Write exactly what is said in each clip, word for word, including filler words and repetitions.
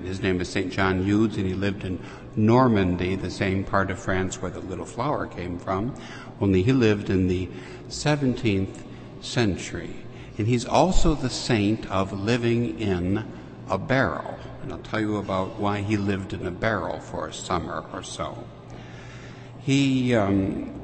And his name is Saint John Eudes, and he lived in Normandy, the same part of France where the little flower came from, only he lived in the seventeenth century. And he's also the saint of living in a barrel. And I'll tell you about why he lived in a barrel for a summer or so. He um,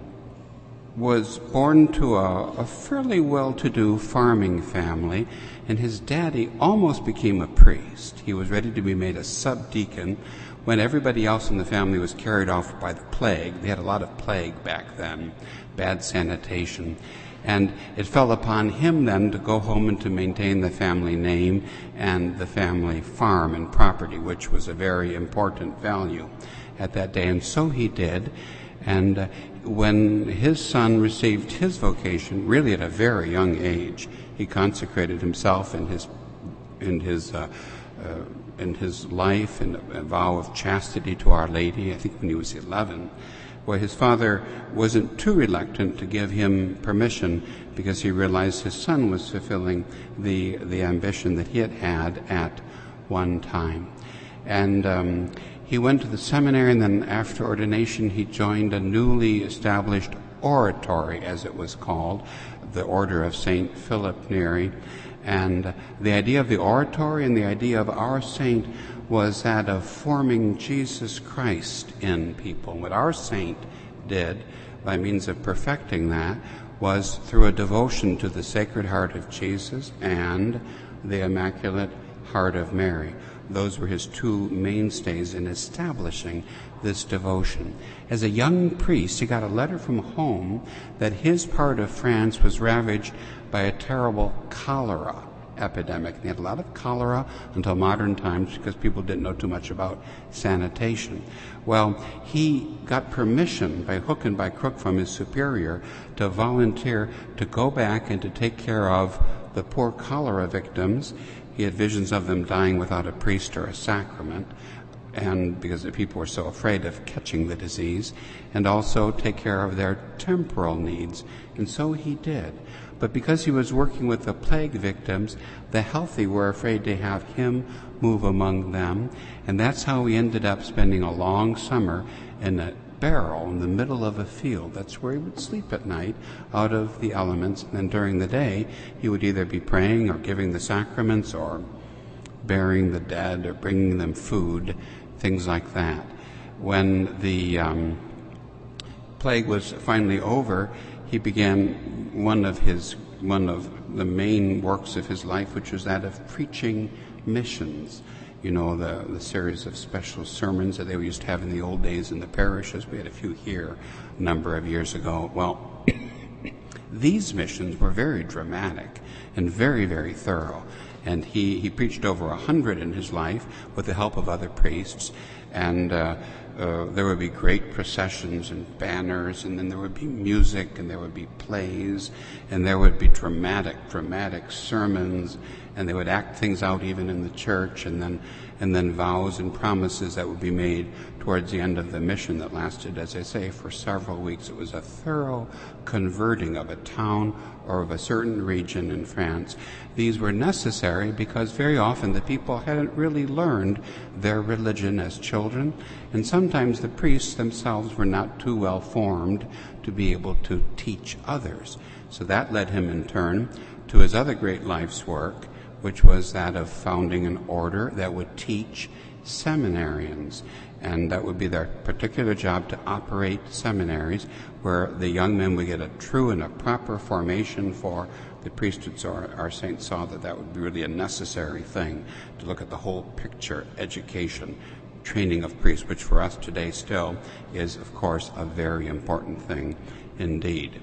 was born to a, a fairly well-to-do farming family, and his daddy almost became a priest. He was ready to be made a subdeacon when everybody else in the family was carried off by the plague. They had a lot of plague back then, bad sanitation. And it fell upon him then to go home and to maintain the family name and the family farm and property, which was a very important value at that day. And so he did. And uh, when his son received his vocation, really at a very young age, he consecrated himself in his in his uh, uh, in his life in a vow of chastity to Our Lady. I think when he was eleven. Well, his father wasn't too reluctant to give him permission because he realized his son was fulfilling the the ambition that he had had at one time. And um, he went to the seminary, and then after ordination he joined a newly established oratory, as it was called, the Order of Saint Philip Neri. And the idea of the oratory and the idea of our saint was that of forming Jesus Christ in people. What our saint did, by means of perfecting that, was through a devotion to the Sacred Heart of Jesus and the Immaculate Heart of Mary. Those were his two mainstays in establishing this devotion. As a young priest, he got a letter from home that his part of France was ravaged by a terrible cholera epidemic. They had a lot of cholera until modern times because people didn't know too much about sanitation. Well, he got permission by hook and by crook from his superior to volunteer to go back and to take care of the poor cholera victims. He had visions of them dying without a priest or a sacrament, and because the people were so afraid of catching the disease, and also take care of their temporal needs. And so he did. But because he was working with the plague victims, the healthy were afraid to have him move among them. And that's how he ended up spending a long summer in a barrel in the middle of a field. That's where he would sleep at night, out of the elements. And then during the day, he would either be praying or giving the sacraments or burying the dead or bringing them food, things like that. When the um, plague was finally over, he began one of his one of the main works of his life, which was that of preaching missions. You know, the, the series of special sermons that they used to have in the old days in the parishes. We had a few here a number of years ago. Well, these missions were very dramatic and very, very thorough. And he, he preached over a hundred in his life with the help of other priests. And uh, uh, there would be great processions and banners, and then there would be music, and there would be plays, and there would be dramatic, dramatic sermons, and they would act things out even in the church, and then and then vows and promises that would be made towards the end of the mission that lasted, as I say, for several weeks. It was a thorough converting of a town or of a certain region in France. These were necessary because very often the people hadn't really learned their religion as children, and sometimes the priests themselves were not too well formed to be able to teach others. So that led him in turn to his other great life's work, which was that of founding an order that would teach seminarians. And that would be their particular job, to operate seminaries where the young men would get a true and a proper formation for the priesthood. So our, our saint saw that that would be really a necessary thing, to look at the whole picture, education, training of priests, which for us today still is, of course, a very important thing indeed.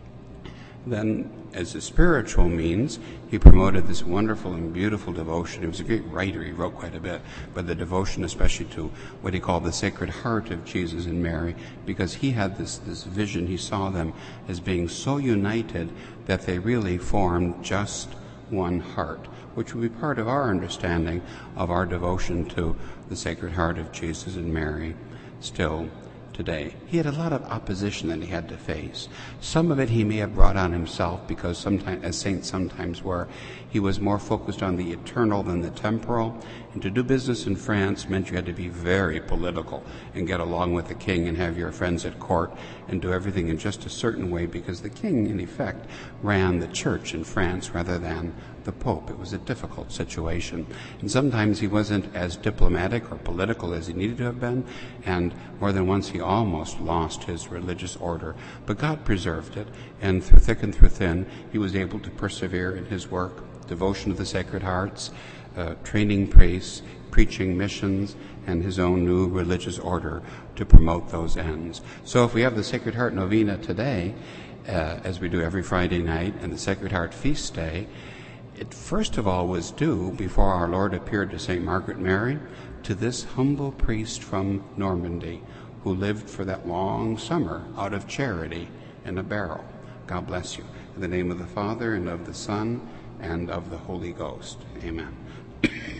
Then, as a spiritual means, he promoted this wonderful and beautiful devotion. He was a great writer. He wrote quite a bit, but the devotion especially to what he called the Sacred Heart of Jesus and Mary, because he had this, this vision. He saw them as being so united that they really formed just one heart, which would be part of our understanding of our devotion to the Sacred Heart of Jesus and Mary still today. He had a lot of opposition that he had to face. Some of it he may have brought on himself, because sometimes, as saints sometimes were, he was more focused on the eternal than the temporal, And to do business in France meant you had to be very political and get along with the king and have your friends at court and do everything in just a certain way, because the king, in effect, ran the church in France rather than the Pope. It was a difficult situation. And sometimes he wasn't as diplomatic or political as he needed to have been, and more than once he almost lost his religious order. But God preserved it, and through thick and through thin, he was able to persevere in his work, devotion to the Sacred Hearts, uh, training priests, preaching missions, and his own new religious order to promote those ends. So if we have the Sacred Heart Novena today, uh, as we do every Friday night, and the Sacred Heart Feast Day, it first of all was due, before our Lord appeared to Saint Margaret Mary, to this humble priest from Normandy who lived for that long summer out of charity in a barrel. God bless you. In the name of the Father, and of the Son, and of the Holy Ghost. Amen.